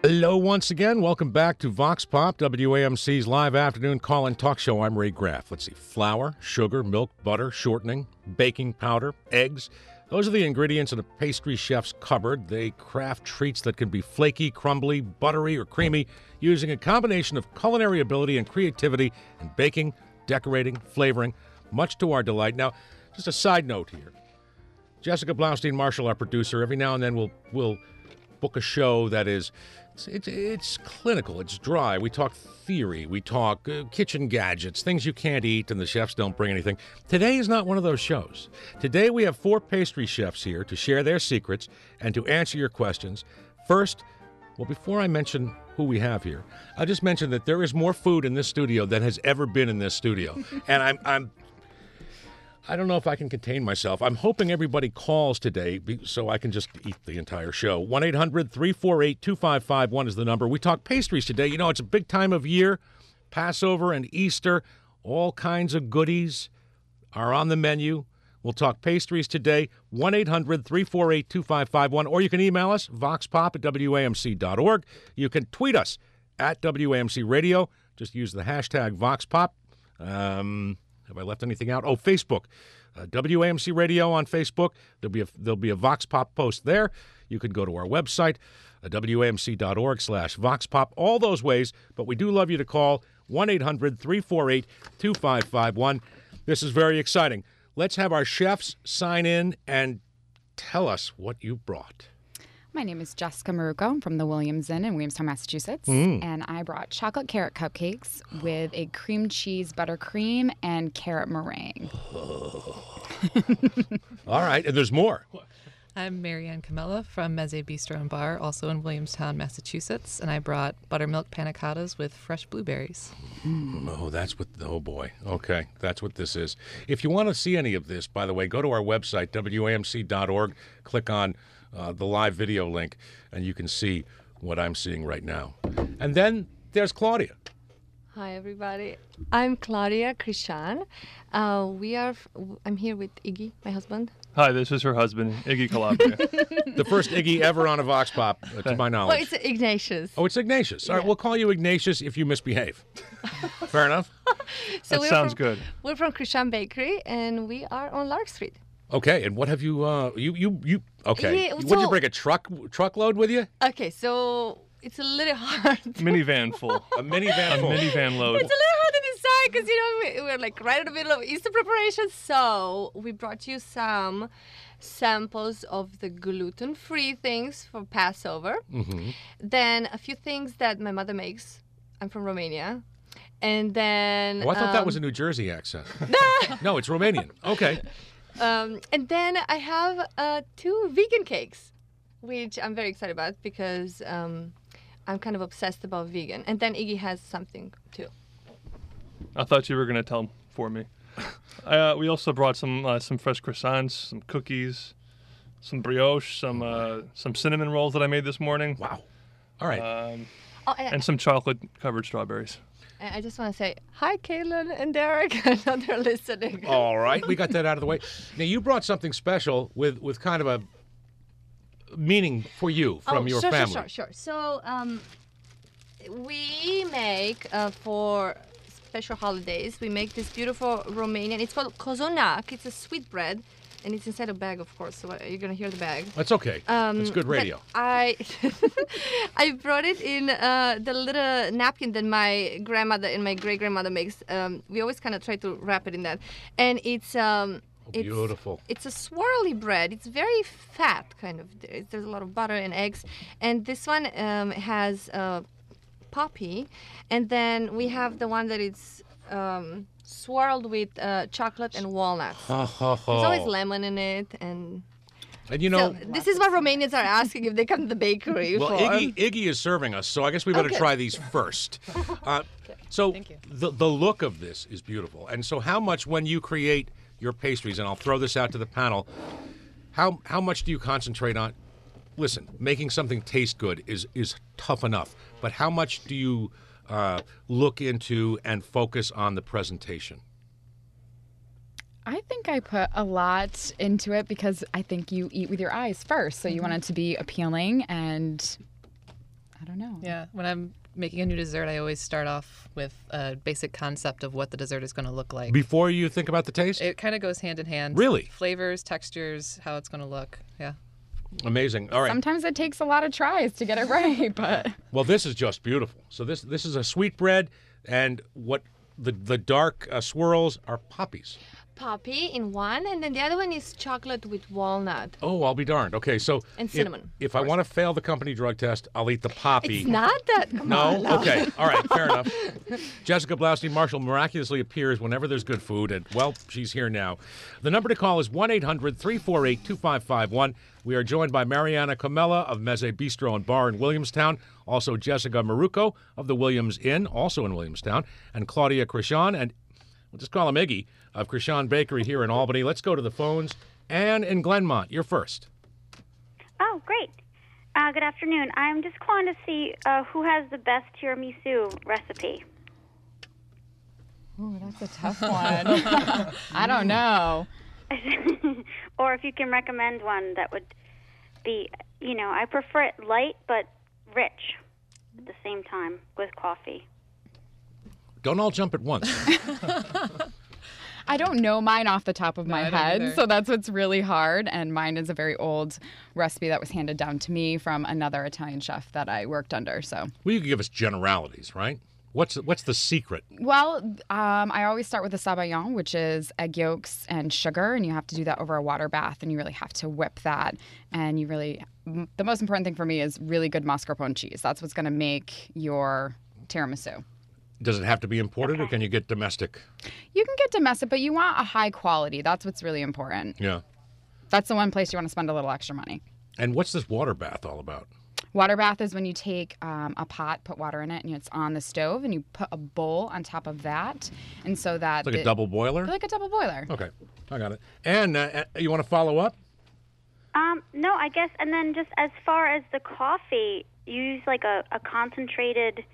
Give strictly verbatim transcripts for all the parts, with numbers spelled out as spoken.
Hello once again. Welcome back to Vox Pop, W A M C's live afternoon call-in talk show. I'm Ray Graff. Let's see. Flour, sugar, milk, butter, shortening, baking powder, eggs. Those are the ingredients in a pastry chef's cupboard. They craft treats that can be flaky, crumbly, buttery, or creamy using a combination of culinary ability and creativity in baking, decorating, flavoring, much to our delight. Now, just a side note here. Jessica Blaustein-Marshall, our producer, every now and then will will book a show that is It's, it's, it's clinical. It's dry. We talk theory. We talk uh, kitchen gadgets, things you can't eat, and the chefs don't bring anything. Today is not one of those shows. Today we have four pastry chefs here to share their secrets and to answer your questions. First, well, before I mention who we have here, I'll just mention that there is more food in this studio than has ever been in this studio. And I'm, I'm I don't know if I can contain myself. I'm hoping everybody calls today so I can just eat the entire show. one eight hundred three four eight two five five one is the number. We talk pastries today. You know, it's a big time of year. Passover and Easter, all kinds of goodies are on the menu. We'll talk pastries today. one eight hundred three four eight two five five one. Or you can email us, voxpop at W A M C dot org. You can tweet us at W A M C Radio. Just use the hashtag VoxPop. Um... Have I left anything out? Oh, Facebook, uh, W A M C Radio on Facebook. There'll be a there'll be a Vox Pop post there. You can go to our website, uh, W A M C dot org slash Vox Pop. All those ways. But we do love you to call one eight hundred three four eight two five five one. This is very exciting. Let's have our chefs sign in and tell us what you brought. My name is Jessica Maruco. I'm from the Williams Inn in Williamstown, Massachusetts. Mm. And I brought chocolate carrot cupcakes with a cream cheese buttercream and carrot meringue. All right. And there's more. I'm Marianne Camella from Meze Bistro and Bar, also in Williamstown, Massachusetts. And I brought buttermilk panna cottas with fresh blueberries. Mm. Oh, that's what, oh boy. Okay. That's what this is. If you want to see any of this, by the way, go to our website, W A M C dot org. Click on Uh, the live video link, and you can see what I'm seeing right now. And then there's Claudia. Hi, everybody. I'm Claudia Krishan. Uh, we are. F- I'm here with Iggy, my husband. Hi, this is her husband, Iggy Calabria. The first Iggy ever on a Vox Pop, uh, to my knowledge. Well, it's Ignatius. Oh, it's Ignatius. All right, Yeah. we'll call you Ignatius if you misbehave. Fair enough? So that we're sounds from, good. We're from Krishan Bakery, and we are on Lark Street. Okay, and what have you, uh, you, you, you, okay. Yeah, What'd you so- bring, a truck, truckload with you? Okay, so it's a little hard. Minivan full. A minivan A full. minivan load. It's a little hard to decide because, you know, we, we're like right in the middle of Easter preparation. So we brought you some samples of the gluten-free things for Passover. Mm-hmm. Then a few things that my mother makes. I'm from Romania. And then... Oh, I thought that um, was a New Jersey accent. No, it's Romanian. Okay. Um, and then I have uh, two vegan cakes, which I'm very excited about because um, I'm kind of obsessed about vegan. And then Iggy has something too. I thought you were going to tell for me. Uh, we also brought some uh, some fresh croissants, some cookies, some brioche, some uh, some cinnamon rolls that I made this morning. Wow. All right. Um, Oh, and and some chocolate-covered strawberries. I just want to say hi, Caitlin and Derek. I know they're listening. All right, we got that out of the way. Now, you brought something special with, with kind of a meaning for you from oh, your sure, family. Sure, sure, sure. So um, we make uh, for special holidays, we make this beautiful Romanian, it's called cozonac. It's a sweet bread. And it's inside a bag, of course, so you're going to hear the bag. That's okay. Um, It's good but radio. I I brought it in uh, the little napkin that my grandmother and my great grandmother makes. Um, we always kind of try to wrap it in that, and it's um, Oh, it's, beautiful. It's a swirly bread. It's very fat, kind of. There's, there's a lot of butter and eggs, and this one um, has uh, poppy, and then we have the one that is. Um, swirled with uh, chocolate and walnuts. Ha, ha, ha. There's always lemon in it, and And you know, so this is what Romanians are asking if they come to the bakery well, for. Iggy, Iggy is serving us, so I guess we better Okay. try these first. Uh, so Thank you. the the look of this is beautiful. And so how much, when you create your pastries, and I'll throw this out to the panel, how how much do you concentrate on? Listen, making something taste good is is tough enough, but how much do you uh, look into and focus on the presentation? I think I put a lot into it because I think you eat with your eyes first. So you want it to be appealing and I don't know. Yeah, when I'm making a new dessert, I always start off with a basic concept of what the dessert is going to look like. Before you think about the taste? It kind of goes hand in hand. Really? Flavors, textures, how it's going to look. Yeah. Amazing. All right. Sometimes it takes a lot of tries to get it right, but Well, this is just beautiful. So this this is a sweetbread, and what the the dark uh, swirls are poppies. Poppy in one, and then the other one is chocolate with walnut. Oh, I'll be darned. Okay, so And if- cinnamon, If, of I want to fail the company drug test, I'll eat the poppy. It's not that. Come No? on, no. Okay. All right. Fair enough. Jessica Blaustein Marshall miraculously appears whenever there's good food, and, well, she's here now. The number to call is one eight hundred three four eight two five five one. We are joined by Mariana Camella of Meze Bistro and Bar in Williamstown, also Jessica Maruco of the Williams Inn, also in Williamstown, and Claudia Krishan, and we'll just call him Iggy, of Krishan Bakery here in Albany. Let's go to the phones. Anne in Glenmont, you're first. Oh, great. Uh, good afternoon. I'm just calling to see uh, who has the best tiramisu recipe. ooh, that's a tough one. I don't know. Or if you can recommend one that would be, you know, I prefer it light but rich at the same time with coffee. Don't all jump at once. I don't know mine off the top of No, my I don't head, either. so that's what's really hard. And mine is a very old recipe that was handed down to me from another Italian chef that I worked under. So, Well, you can give us generalities, right? What's what's the secret? well, um, I always start with a sabayon, which is egg yolks and sugar, and you have to do that over a water bath, and you really have to whip that. And you really, m- the most important thing for me is really good mascarpone cheese. That's what's going to make your tiramisu. Does it have to be imported, or can you get domestic? You can get domestic, but you want a high quality. That's what's really important. Yeah. That's the one place you want to spend a little extra money. And what's this water bath all about? Water bath is when you take um, a pot, put water in it, and it's on the stove, and you put a bowl on top of that, and so that Like a the- double boiler? like a double boiler. Okay, I got it. And uh, uh, you want to follow up? Um, no, I guess, and then just as far as the coffee, you use like a, a concentrated,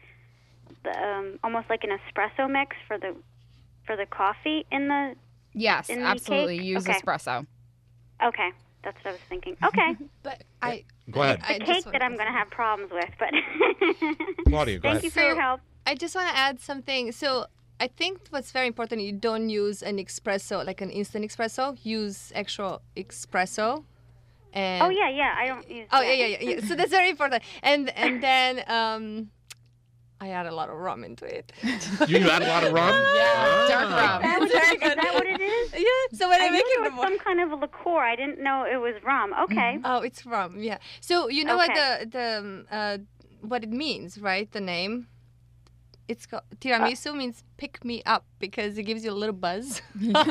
um, almost like an espresso mix for the for the coffee in the. Yes, In the absolutely. cake? Use Okay. espresso. Okay, that's what I was thinking. Okay, But I. Go ahead. I, I cake just that wanna- I'm going to have problems with, but. Claudia, go Thank ahead. you for your So- help. I just want to add something. So I think what's very important, you don't use an espresso, like an instant espresso. Use actual espresso. And Oh yeah, yeah. I don't use. Oh yeah, yeah, yeah, yeah. So that's very important. And and then um, I add a lot of rum into it. You add a lot of rum? Yeah, dark Ah. rum. Is that, is that what it is? Yeah. So when I, I make knew it, it was some kind of a liqueur. I didn't know it was rum. Okay. oh, it's rum. Yeah. So you know what Okay. the the um, uh, what it means, right? The name. It's called tiramisu means pick me up because it gives you a little buzz.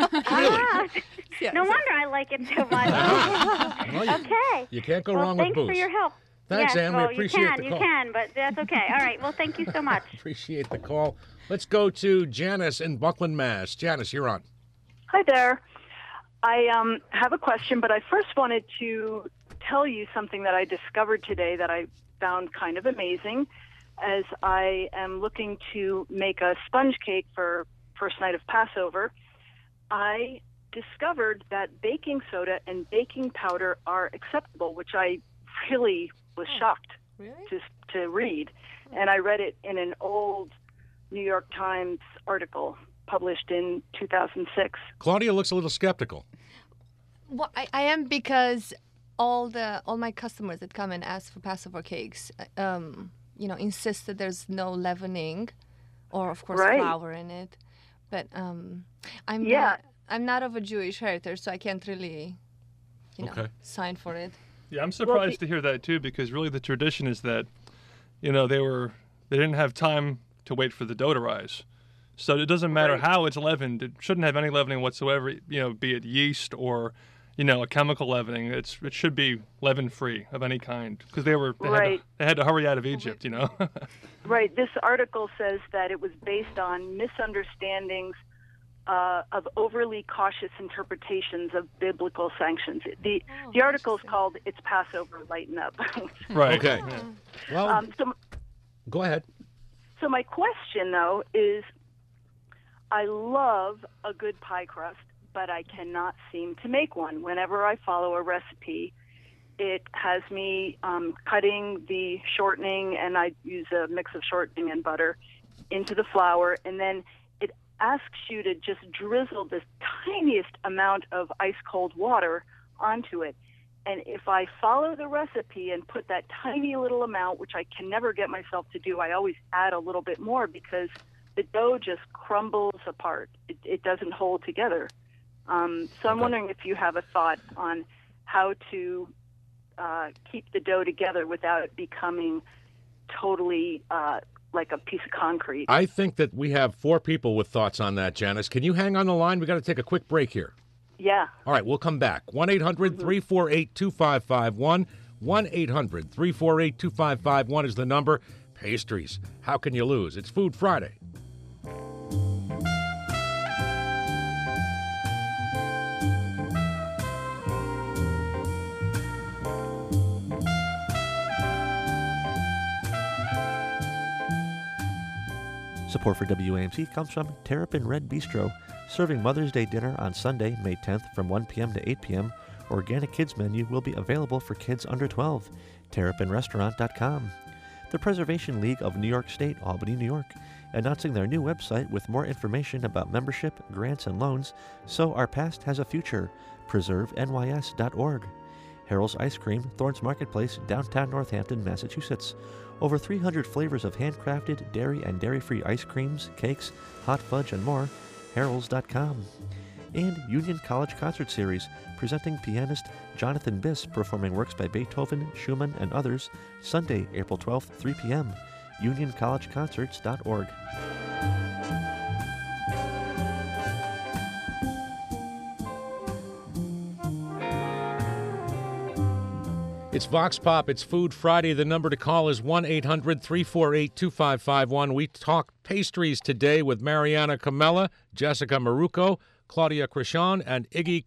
Ah, Yeah, no so- wonder I like it so much. Well, you, Okay. you can't go Well, wrong with thanks booze. for your help. Thanks, yes, Ann. We well, appreciate you can, the you call. can, but that's okay. All right. Well, thank you so much. Appreciate the call. Let's go to Janice in Buckland, Mass. Janice, you're on. Hi there. I um, have a question, but I first wanted to tell you something that I discovered today that I found kind of amazing as I am looking to make a sponge cake for first night of Passover. I discovered that baking soda and baking powder are acceptable, which I really was shocked Really? to, to read. And I read it in an old New York Times article published in two thousand six. Claudia looks a little skeptical. Well, I, I am because all the all my customers that come and ask for Passover cakes, um, you know, insist that there's no leavening, or of course Right. flour in it. But um, I'm Yeah. not, I'm not of a Jewish heritage, so I can't really, you know, Okay. sign for it. Yeah, I'm surprised to hear that too, because really the tradition is that, you know, they were they didn't have time to wait for the dough to rise. So it doesn't matter Right. how it's leavened; it shouldn't have any leavening whatsoever. You know, be it yeast or, you know, a chemical leavening. It's it should be leaven free of any kind because they were they, had Right. to, they had to hurry out of Egypt. You know. Right. This article says that it was based on misunderstandings uh, of overly cautious interpretations of biblical sanctions. The Oh, the article is interesting. called "It's Passover, Lighten Up." Right. Okay. Yeah. Well, um, so, go ahead. so my question though is, I love a good pie crust, but I cannot seem to make one. Whenever I follow a recipe, it has me um, cutting the shortening, and I use a mix of shortening and butter, into the flour, and then it asks you to just drizzle this tiniest amount of ice-cold water onto it. And if I follow the recipe and put that tiny little amount, which I can never get myself to do, I always add a little bit more because the dough just crumbles apart. It, it doesn't hold together. Um, so I'm Okay. wondering if you have a thought on how to uh, keep the dough together without it becoming totally uh, like a piece of concrete. I think that we have four people with thoughts on that, Janice. Can you hang on the line? We got to take a quick break here. Yeah. All right, we'll come back. one eight hundred three four eight two five five one. one eight hundred three four eight two five five one is the number. Pastries. How can you lose? It's Food Friday. Support for W A M C comes from Terrapin Red Bistro, serving Mother's Day dinner on Sunday, May tenth from one p.m. to eight p.m. Organic kids menu will be available for kids under twelve. terrapin restaurant dot com. The Preservation League of New York State, Albany, New York, announcing their new website with more information about membership, grants, and loans, so our past has a future. preserve N Y S dot org. Harold's Ice Cream, Thorns Marketplace, downtown Northampton, Massachusetts. Over three hundred flavors of handcrafted, dairy and dairy-free ice creams, cakes, hot fudge, and more. Harolds dot com. And Union College Concert Series, presenting pianist Jonathan Biss performing works by Beethoven, Schumann, and others, Sunday, April twelfth, three p.m. union college concerts dot org. It's Vox Pop. It's Food Friday. The number to call is one eight hundred three four eight two five five one. We talk pastries today with Mariana Camella, Jessica Maruco, Claudia Krishan, and Iggy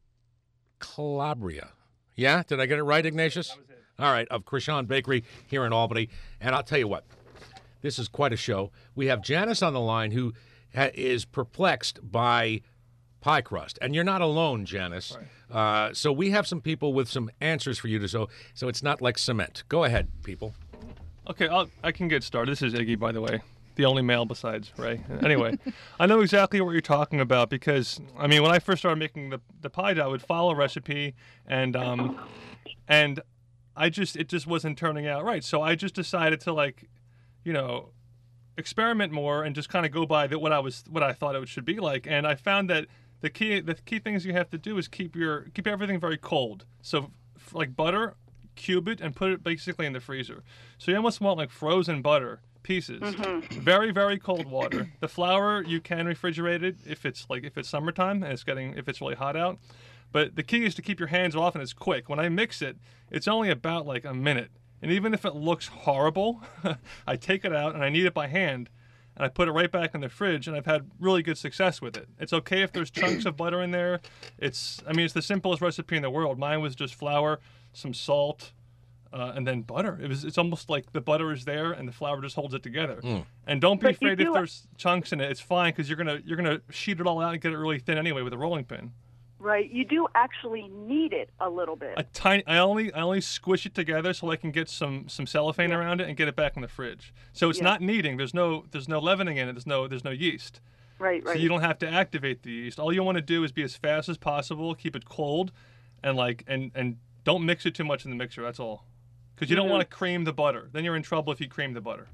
Calabria. Yeah? Did I get it right, Ignatius? That was it. All right, of Krishan Bakery here in Albany. And I'll tell you what, this is quite a show. We have Janice on the line who ha- is perplexed by pie crust. And you're not alone, Janice. Right. Uh, so we have some people with some answers for you to so so it's not like cement. Go ahead, people. Okay, I'll, I can get started. This is Iggy, by the way, the only male besides Ray. Anyway, I know exactly what you're talking about because, I mean, when I first started making the, the pie dough, I would follow a recipe, and um, and I just it just wasn't turning out right. So I just decided to like, you know, experiment more and just kind of go by the, what I was what I thought it should be like, and I found that. The key, the key things you have to do is keep your keep everything very cold. So, f- like butter, cube it and put it basically in the freezer. So you almost want like frozen butter pieces. Mm-hmm. Very very cold water. The flour you can refrigerate it if it's like if it's summertime and it's getting if it's really hot out. But the key is to keep your hands off and it's quick. When I mix it, it's only about like a minute. And even if it looks horrible, I take it out and I knead it by hand. And I put it right back in the fridge, and I've had really good success with it. It's okay if there's chunks of butter in there. It's, I mean, it's the simplest recipe in the world. Mine was just flour, some salt, uh, and then butter. It was, it's almost like the butter is there, and the flour just holds it together. Mm. And don't be But you afraid if do- there's chunks in it. It's fine because you're gonna you're gonna sheet it all out and get it really thin anyway with a rolling pin. Right. You do actually need it a little bit. A tiny. I only I only squish it together so I can get some some cellophane Yeah. around it and get it back in the fridge. So it's Yeah. not kneading. There's no there's no leavening in it. There's no there's no yeast. Right, right. So you don't have to activate the yeast. All you want to do is be as fast as possible, keep it cold, and like and and don't mix it too much in the mixer. That's all. Because you don't Mm-hmm. want to cream the butter. Then you're in trouble if you cream the butter.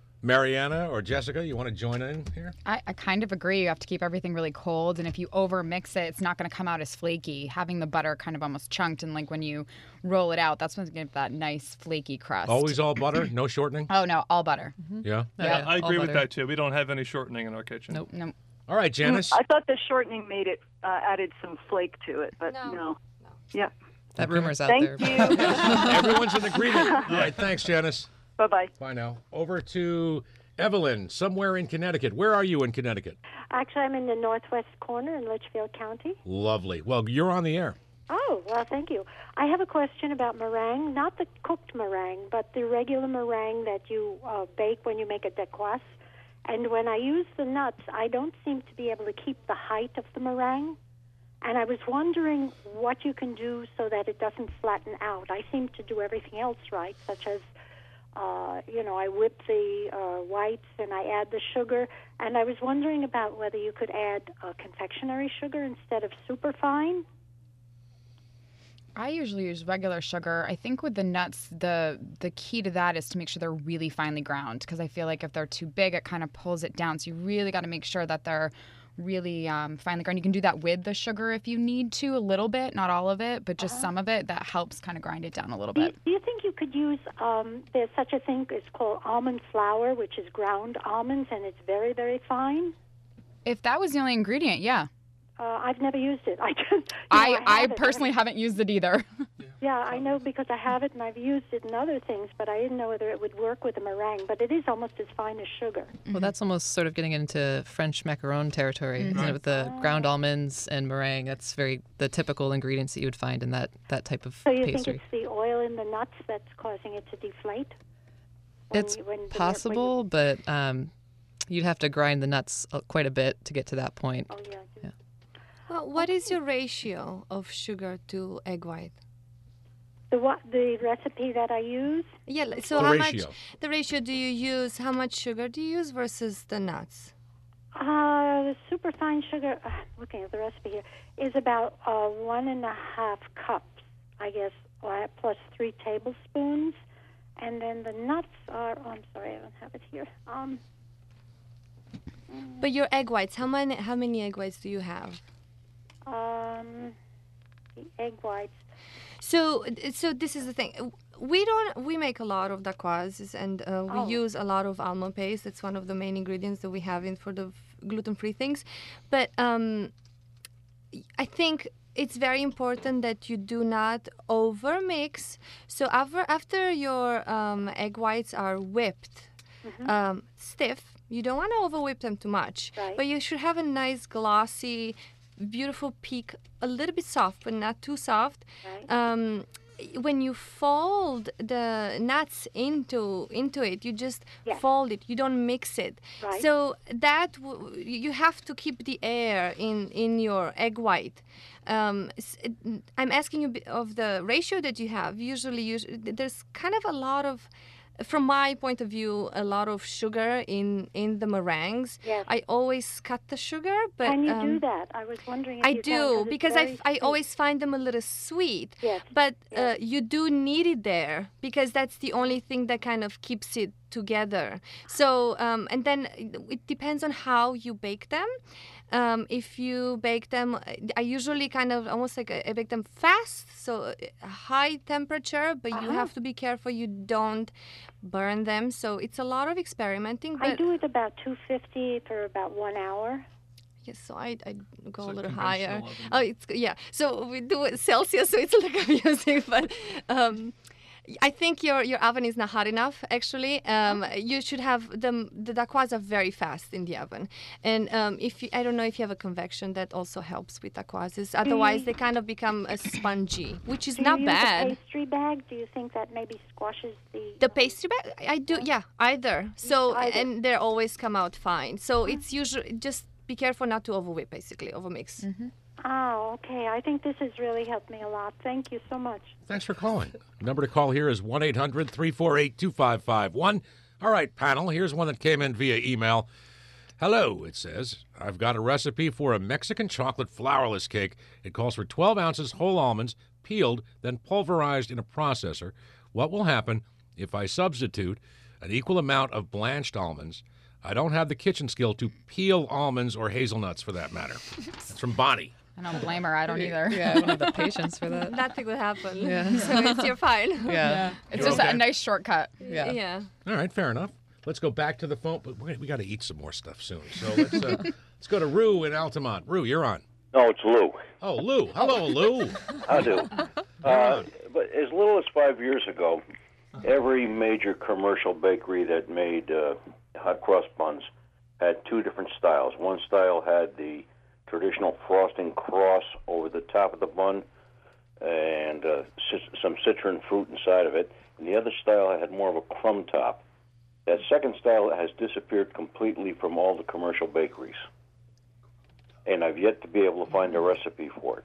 Mariana or Jessica, you want to join in here? I, I kind of agree. You have to keep everything really cold, and if you over mix it, it's not going to come out as flaky. Having the butter kind of almost chunked, and like when you roll it out, that's what's going to give that nice flaky crust. Always all butter, no shortening? Oh no, all butter. Yeah? Yeah, Yeah, I all agree with butter. that too. We don't have any shortening in our kitchen. Nope. No. All right, Janice. I thought the shortening made it, uh, added some flake to it, but No. no. No. Yeah. That rumor's out Thank there. you. Everyone's in agreement. All right, thanks, Janice. Bye-bye. Bye now. Over to Evelyn, somewhere in Connecticut. Where are you in Connecticut? Actually, I'm in the northwest corner in Litchfield County. Lovely. Well, you're on the air. Oh, well, thank you. I have a question about meringue, not the cooked meringue, but the regular meringue that you uh, bake when you make a décoisse. And when I use the nuts, I don't seem to be able to keep the height of the meringue. And I was wondering what you can do so that it doesn't flatten out. I seem to do everything else right, such as, uh, you know, I whip the uh, whites and I add the sugar. And I was wondering about whether you could add uh, confectionery sugar instead of superfine. I usually use regular sugar. I think with the nuts, the the key to that is to make sure they're really finely ground, because I feel like if they're too big, it kind of pulls it down. So you really got to make sure that they're really um, finely ground. You can do that with the sugar if you need to, a little bit, not all of it, but just uh-huh. some of it. That helps kind of grind it down a little do bit. You, do you think you could use, um, there's such a thing, it's called almond flour, which is ground almonds, and it's very, very fine? If that was the only ingredient, yeah. Uh, I've never used it. I just, you know, I, I, I personally haven't used it either. Yeah, I know because I have it and I've used it in other things, but I didn't know whether it would work with a meringue. But it is almost as fine as sugar. Well, that's almost sort of getting into French macaron territory, mm-hmm. isn't it? With the oh. ground almonds and meringue, that's very the typical ingredients that you would find in that, that type of so you pastry. think it's the oil in the nuts that's causing it to deflate? When It's you, when possible, when but um, you'd have to grind the nuts quite a bit to get to that point. Oh, yeah. yeah. Well, what is your ratio of sugar to egg white? The what? The recipe that I use? Yeah. So the how ratio. much? The ratio do you use? How much sugar do you use versus the nuts? Uh, the superfine sugar. Uh, looking at the recipe here, is about uh, one and a half cups, I guess, uh, plus three tablespoons, and then the nuts are. Oh, I'm sorry, I don't have it here. Um. But your egg whites, how many? How many egg whites do you have? Um, the egg whites. So, so this is the thing. We don't. We make a lot of dacquoises, and uh, we Oh. use a lot of almond paste. That's one of the main ingredients that we have in for the gluten-free things. But um, I think it's very important that you do not over-mix. So after after your um, egg whites are whipped Mm-hmm. um, stiff, you don't want to over-whip them too much. Right. But you should have a nice glossy, beautiful peak, a little bit soft, but not too soft. Right. Um, when you fold the nuts into into it, you just Yes. fold it. You don't mix it. Right. So that w- you have to keep the air in in your egg white. Um, s- it- I'm asking you b- of the ratio that you have. Usually, you, there's kind of a lot of. From my point of view, a lot of sugar in, in the meringues. Yes. I always cut the sugar, but Can you um, do that? I was wondering if I you can, do it's because I, very f- I sweet. always find them a little sweet. Yes. But Yes. uh, you do need it there because that's the only thing that kind of keeps it together. So um, and then it depends on how you bake them. Um, if you bake them, I usually kind of almost like I bake them fast, so high temperature, but you Uh-huh. have to be careful you don't burn them. So it's a lot of experimenting. But I do it about two fifty for about one hour. yes, so I I go It's a a little conventional higher. oven. Oh, it's yeah. So we do it Celsius, so it's a little confusing, but. Um, I think your, your oven is not hot enough. Actually, um, you should have them. The dacquoises are very fast in the oven, and um, if you, I don't know if you have a convection, that also helps with dacquoises. Otherwise, they kind of become a spongy, which is Do not you use bad. a pastry bag? Do you think that maybe squashes the... The um, pastry bag, I do, yeah, either. So Either. and they always come out fine. So it's usually just be careful not to overwhip, basically overmix. Mm-hmm. Oh, okay. I think this has really helped me a lot. Thank you so much. Thanks for calling. Number to call here is one eight hundred three four eight two five five one. All right, panel, here's one that came in via email. Hello, it says. I've got a recipe for a Mexican chocolate flourless cake. It calls for twelve ounces whole almonds, peeled, then pulverized in a processor. What will happen if I substitute an equal amount of blanched almonds? I don't have the kitchen skill to peel almonds or hazelnuts, for that matter. That's from Bonnie. I don't blame her. I don't either. Yeah, I don't have the patience for that. Nothing will happen. Yeah. So it's, you're fine. Yeah. It's You're just okay? a nice shortcut. Yeah. Yeah. All right, fair enough. Let's go back to the phone, but we we got to eat some more stuff soon. So let's uh, let's go to Rue in Altamont. Rue, you're on. No, it's Lou. Oh, Lou. Hello, Lou. I do. Uh, but as little as five years ago, every major commercial bakery that made uh, hot cross buns had two different styles. One style had the traditional frosting cross over the top of the bun and uh, cit- some citron fruit inside of it. And the other style had more of a crumb top. That second style has disappeared completely from all the commercial bakeries. and I've yet to be able to find a recipe for it.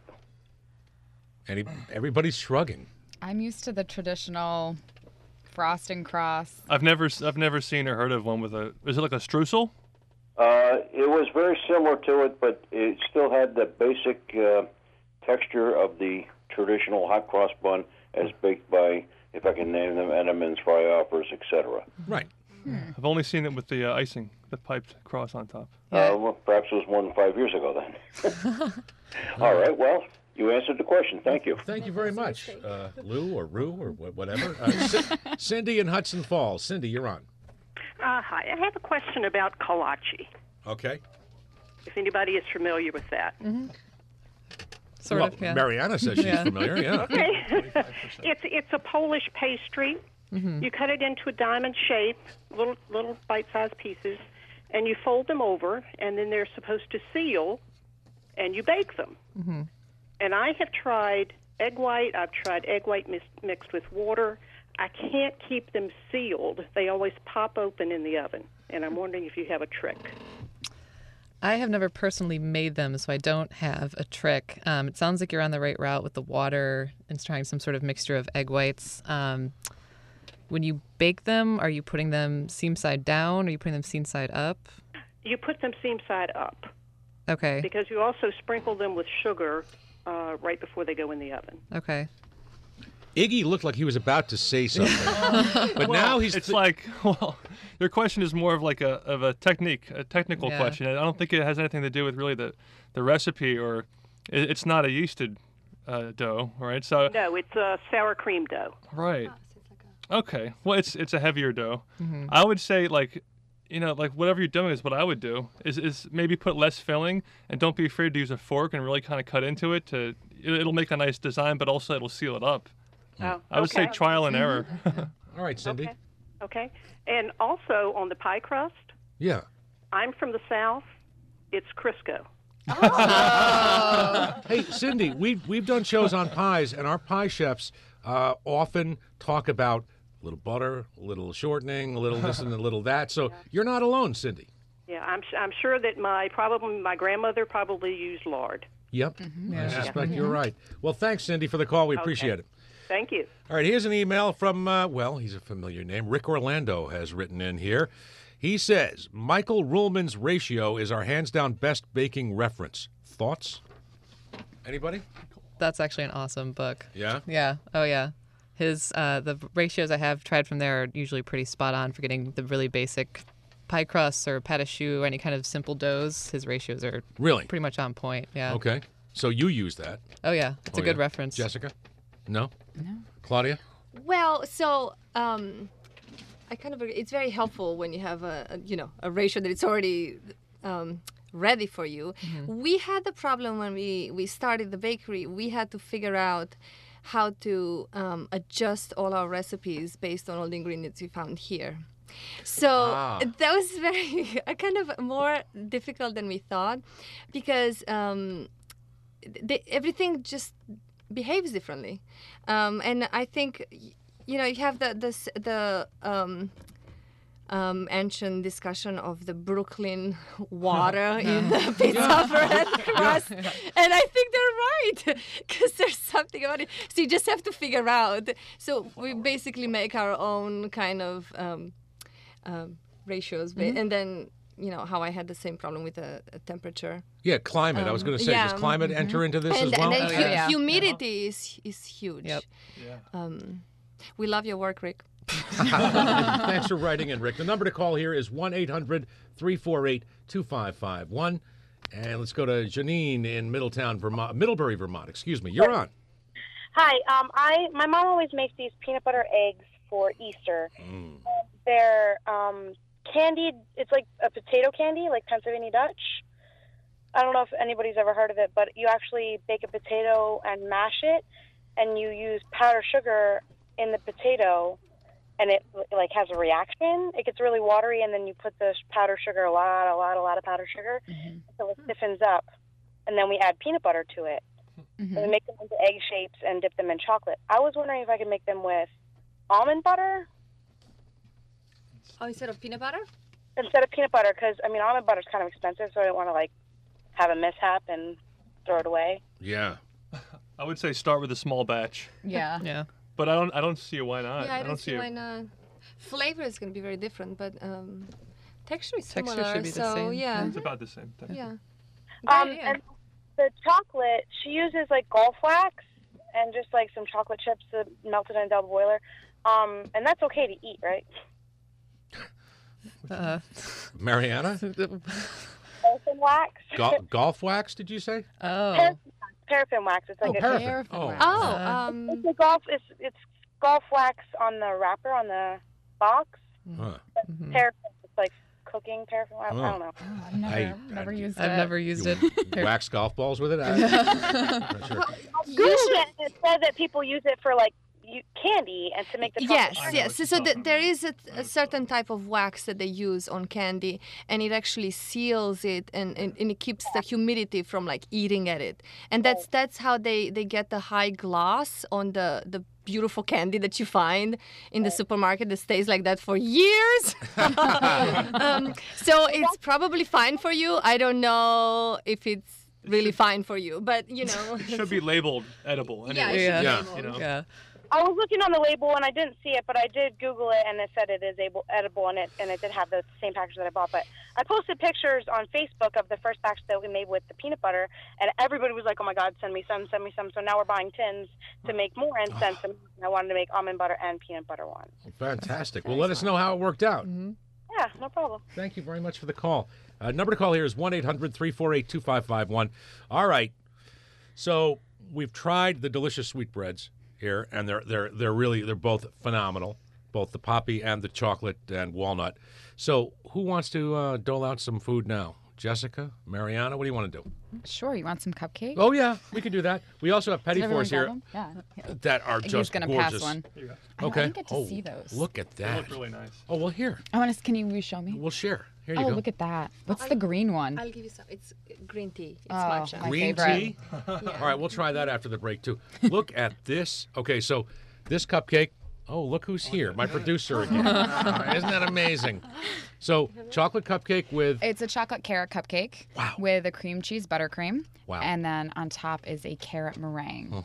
Any, everybody's shrugging. I'm used to the traditional frosting cross. I've never I've never seen or heard of one with a. Is it like a streusel? Uh, it was very similar to it, but it still had the basic uh, texture of the traditional hot cross bun as baked by, if I can name them, Entenmann's, Freihofer's, et cetera. Right. Hmm. I've only seen it with the uh, icing, the piped cross on top. Uh, well, perhaps it was more than five years ago then. All right, well, you answered the question. Thank you. Thank you very much, uh, Lou or Rue or wh- whatever. Uh, C- Cindy in Hudson Falls. Cindy, you're on. Uh, hi, I have a question about kolache. Okay. If anybody is familiar with that. Mm-hmm. Sort well, of, yeah. Mariana says she's Yeah. familiar, yeah. Okay. it's it's a Polish pastry. Mm-hmm. You cut it into a diamond shape, little little bite-sized pieces, and you fold them over, and then they're supposed to seal, and you bake them. Mm-hmm. And I have tried egg white. I've tried egg white mis- mixed with water. I can't keep them sealed. They always pop open in the oven, and I'm wondering if you have a trick. I have never personally made them, so I don't have a trick. Um, it sounds like you're on the right route with the water and trying some sort of mixture of egg whites. Um, when you bake them, are you putting them seam side down? Or are you putting them seam side up? You put them seam side up. Okay. Because you also sprinkle them with sugar uh, right before they go in the oven. Okay. Iggy looked like he was about to say something, but Well, now he's. It's th- like, well, your question is more of like a of a technique, a technical Yeah. question. I don't think it has anything to do with really the, the recipe, or it, it's not a yeasted uh, dough, right? So No, it's a sour cream dough. right. Okay. Well, it's it's a heavier dough. Mm-hmm. I would say like, you know, like whatever you're doing is what I would do is is maybe put less filling and don't be afraid to use a fork and really kind of cut into it to. it- It'll make a nice design, but also it'll seal it up. Oh, I would say okay. trial and error. All right, Cindy. Okay. Okay. And also on the pie crust, Yeah. I'm from the South. It's Crisco. Hey, Cindy, we've we've done shows on pies, and our pie chefs uh, often talk about a little butter, a little shortening, a little this and a little that. So you're not alone, Cindy. Yeah, I'm s- I'm sure that my probably my grandmother probably used lard. Yep. I suspect you're right. Well, thanks, Cindy, for the call. We appreciate it. Thank you. All right, here's an email from, uh, well, he's a familiar name. Rick Orlando has written in here. He says, Michael Ruhlman's Ratio is our hands-down best baking reference. Thoughts? Anybody? That's actually an awesome book. Yeah? Yeah. Oh, yeah. His uh, the ratios I have tried from there are usually pretty spot on for getting the really basic pie crusts or pâte à choux or any kind of simple doughs. His ratios are Really? pretty much on point. Yeah. Okay. So you use that. Oh, yeah. It's Oh, a good yeah. reference. Jessica? No? No. Claudia? Well, so um, I kind of agree. It's very helpful when you have a, a you know a ratio that it's already um, ready for you. We had the problem when we we started the bakery. We had to figure out how to um, adjust all our recipes based on all the ingredients we found here. So Ah. that was very uh, kind of more difficult than we thought, because um, the, everything just behaves differently, um, and I think y- you know you have the this the um, um, ancient discussion of the Brooklyn water in the pizza bread crust, and I think they're right, because there's something about it. So you just have to figure out. So we basically make our own kind of um, um, ratios, ba- Mhm. and then. You know how I had the same problem with the uh, temperature. Yeah, climate. I was Um, going to say, yeah. does climate Mhm. enter into this and, as well? And then Oh, hu- yeah. humidity is is huge. Yep. Yeah. Um, we love your work, Rick. Thanks for writing in, Rick. The number to call here is one eight hundred three four eight two five five one. And let's go to Janine in Middletown, Vermont, Middlebury, Vermont. Excuse me. You're on. Hi. Um, I my mom always makes these peanut butter eggs for Easter. Mm. They're um, candied. It's like a potato candy, like Pennsylvania Dutch. I don't know if anybody's ever heard of it, but you actually bake a potato and mash it, and you use powdered sugar in the potato, and it like has a reaction. It gets really watery, and then you put the powdered sugar, a lot, a lot, a lot of powdered sugar, so it stiffens up, and then we add peanut butter to it. Mm-hmm. And we make them into egg shapes and dip them in chocolate. I was wondering if I could make them with almond butter Oh, instead of peanut butter? instead of peanut butter, because I mean almond butter is kind of expensive, so I don't want to like have a mishap and throw it away. Yeah. I would say start with a small batch. Yeah. Yeah. But I don't I don't see why not. Yeah, I, don't see it. why not. Flavor is going to be very different, but um, texture is Texture similar. should be the so same. yeah, It's about the same thing. yeah. Um, Great idea. and the chocolate, she uses like golf wax and just like some chocolate chips that melted in a double boiler. Um, and that's okay to eat, right? Uh, Mariana? Paraffin wax. Gol- golf wax, did you say? oh. Paraffin, paraffin wax. It's like Oh, a paraffin. Paraffin Oh. wax. Oh, Uh, um, It's a golf. It's it's golf wax on the wrapper on the box. Huh. Mhm. Paraffin. It's like cooking paraffin wax. I Oh. don't know. Oh, I've never, I- never I- used I've it. never used You it. wax golf balls with it? I, I'm not sure. Googled it and it said that people use it for like you, candy and to make the chocolate yes, shine. yes. So, so th- there is a, a certain type of wax that they use on candy, and it actually seals it, and, and, and it keeps the humidity from like eating at it, and that's that's how they, they get the high gloss on the the beautiful candy that you find in the supermarket that stays like that for years. um, so it's probably fine for you. I don't know if it's really fine for you, but you know. It should be labeled edible. Yeah, Anyway. it should be Yeah. labeled. You know? Yeah. I was looking on the label and I didn't see it, but I did Google it and it said it is able, edible and it and it did have the same package that I bought. But I posted pictures on Facebook of the first batch that we made with the peanut butter, and everybody was like, "Oh my God, send me some, send me some." So now we're buying tins to make more and send some. And I wanted to make almond butter and peanut butter ones. Fantastic. Well, let us know how it worked out. Yeah, no problem. Thank you very much for the call. Uh, number to call here is one eight hundred three four eight two five five one. All right. So we've tried the delicious sweetbreads here, and they're they're they're really they're both phenomenal, both the poppy and the chocolate and walnut. So who wants to uh, dole out some food now? Jessica, Mariana, what do you want to do? Sure. You want some cupcake? Oh yeah, we can do that. We also have petit Did everyone fours here grab them? Yeah. that are He's just gonna gorgeous. pass one. Here you go. I, Okay. I didn't get to oh, see those. look at They that. look really nice. Oh well, here I want to. Can you show me? we'll share. Here you Oh, go. look at that. What's I'll- the green one? I'll give you some. It's green tea. It's Oh, matcha. my Green favorite. tea. All right, we'll try that after the break too. Look at this. Okay, so this cupcake. Oh, look who's here. My producer again. Ah, isn't that amazing? So, chocolate cupcake with It's a chocolate carrot cupcake Wow. with a cream cheese buttercream. Wow. And then on top is a carrot meringue.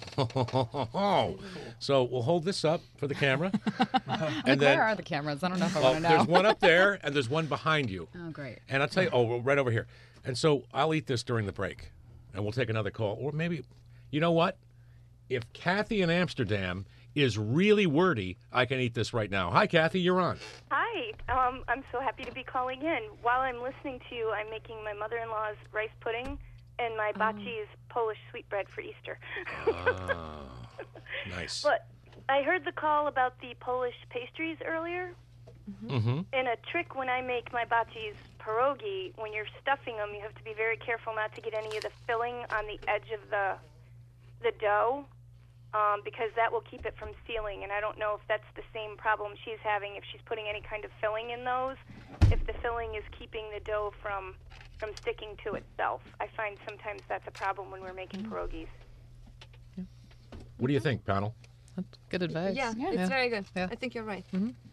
So, we'll hold this up for the camera. Like, and then where are the cameras? I don't know if I well, want to know. there's one up there and there's one behind you. Oh, great. And I'll tell you, oh, right over here. And so I'll eat this during the break, and we'll take another call. Or maybe, you know what? If Kathy in Amsterdam is really wordy, I can eat this right now. Hi, Kathy, you're on. Hi. Um, I'm so happy to be calling in. While I'm listening to you, I'm making my mother-in-law's rice pudding and my bachi's Polish sweetbread for Easter. Ah, nice. But I heard the call about the Polish pastries earlier. Mm-hmm. And a trick when I make my bachi's pierogi, when you're stuffing them, you have to be very careful not to get any of the filling on the edge of the the dough, um, because that will keep it from sealing. And I don't know if that's the same problem she's having if she's putting any kind of filling in those, if the filling is keeping the dough from from sticking to itself. I find sometimes that's a problem when we're making pierogies. What do you think, panel? That's good advice. Yeah, Yeah. it's Yeah. very good. Yeah. I think you're right.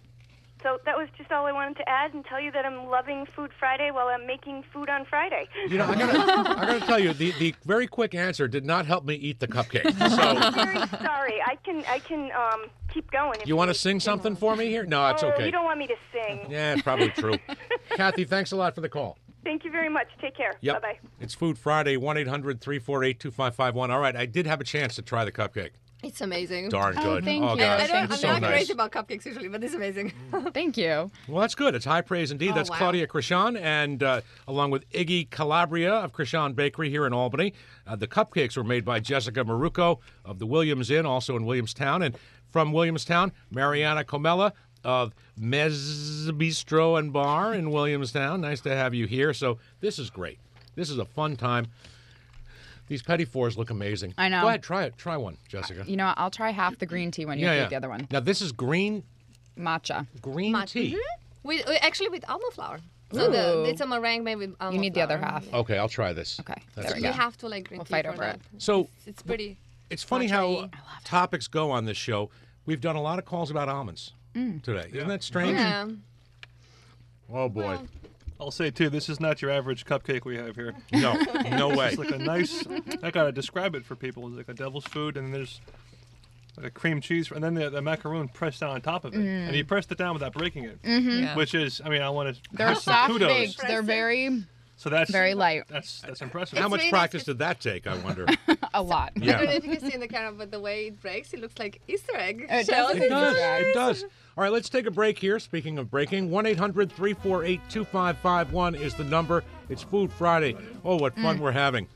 So that was just all I wanted to add and tell you that I'm loving Food Friday while I'm making food on Friday. You know, I gotta, I gotta tell you, the, the very quick answer did not help me eat the cupcake. So, Very sorry. I can I can um, keep going. if you want to need. sing something for me here? No, it's Oh, okay. you don't want me to sing. Yeah, it's probably true. Kathy, thanks a lot for the call. Thank you very much. Take care. Yep. Bye-bye. It's Food Friday, one eight hundred three four eight two five five one. All right, I did have a chance to try the cupcake. It's amazing. Darn Oh, good. thank oh, you. gosh, I don't, it's I'm so not nice. crazy about cupcakes usually, but it's amazing. Thank you. Well, that's good. It's high praise indeed. Oh, That's wow. Claudia Krishan, and uh, along with Iggy Calabria of Krishan Bakery here in Albany. Uh, the cupcakes were made by Jessica Maruco of the Williams Inn, also in Williamstown. And from Williamstown, Mariana Comella of Mez Bistro and Bar in Williamstown. Nice to have you here. So this is great. This is a fun time. These petit fours look amazing. I know. Go ahead, try it. Try one, Jessica. You know what? I'll try half the green tea when you yeah, do yeah. the other one. Now this is green Matcha. green Matcha. tea. With, uh, actually, with almond flour. So the, Ooh. it's a meringue made with almond You need the other flour. half. Okay, I'll try this. Okay, That's there we You go. have to like green We'll tea fight for over that. it. So It's pretty. it's funny how matcha-y. topics go on this show. We've done a lot of calls about almonds today. Isn't that strange? Yeah. Oh boy. Well, I'll say too, this is not your average cupcake we have here. No, no way. It's like a nice. I gotta describe it for people. It's like a devil's food, and then there's like a cream cheese, and then the, the macaroon pressed down on top of it, Mm. and you pressed it down without breaking it, Mhm. Yeah. which is, I mean, I want to. They're soft baked. They're very, So that's very light. That's that's impressive. How It's much really practice did that take, I wonder? A lot. I Yeah. don't know if you can see in the camera, but the way it breaks, it looks like Easter egg. It shells. does. It does. It does. All right, let's take a break here. Speaking of breaking, one eight hundred three four eight two five five one is the number. It's Food Friday. Oh, what fun Mm. we're having.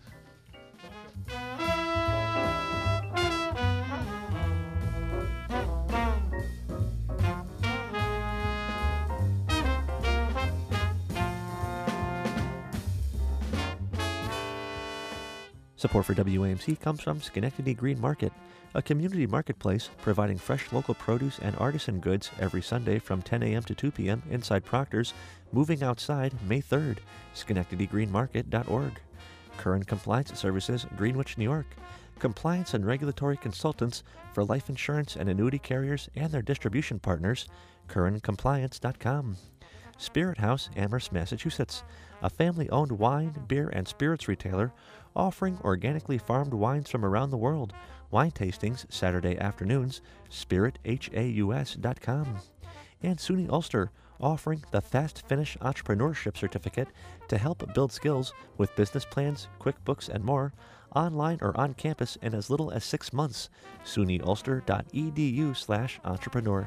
Support for W A M C comes from Schenectady Green Market, a community marketplace providing fresh local produce and artisan goods every Sunday from ten a.m. to two p.m. inside Proctor's, moving outside May third, schenectady green market dot org. Current Compliance Services, Greenwich, New York. Compliance and regulatory consultants for life insurance and annuity carriers and their distribution partners, current compliance dot com. Spirit House, Amherst, Massachusetts, a family-owned wine, beer, and spirits retailer offering organically farmed wines from around the world. Wine tastings Saturday afternoons, spirit haus dot com. And SUNY Ulster, offering the Fast Finish Entrepreneurship Certificate to help build skills with business plans, QuickBooks, and more, online or on campus in as little as six months. suny ulster dot e d u slash entrepreneur.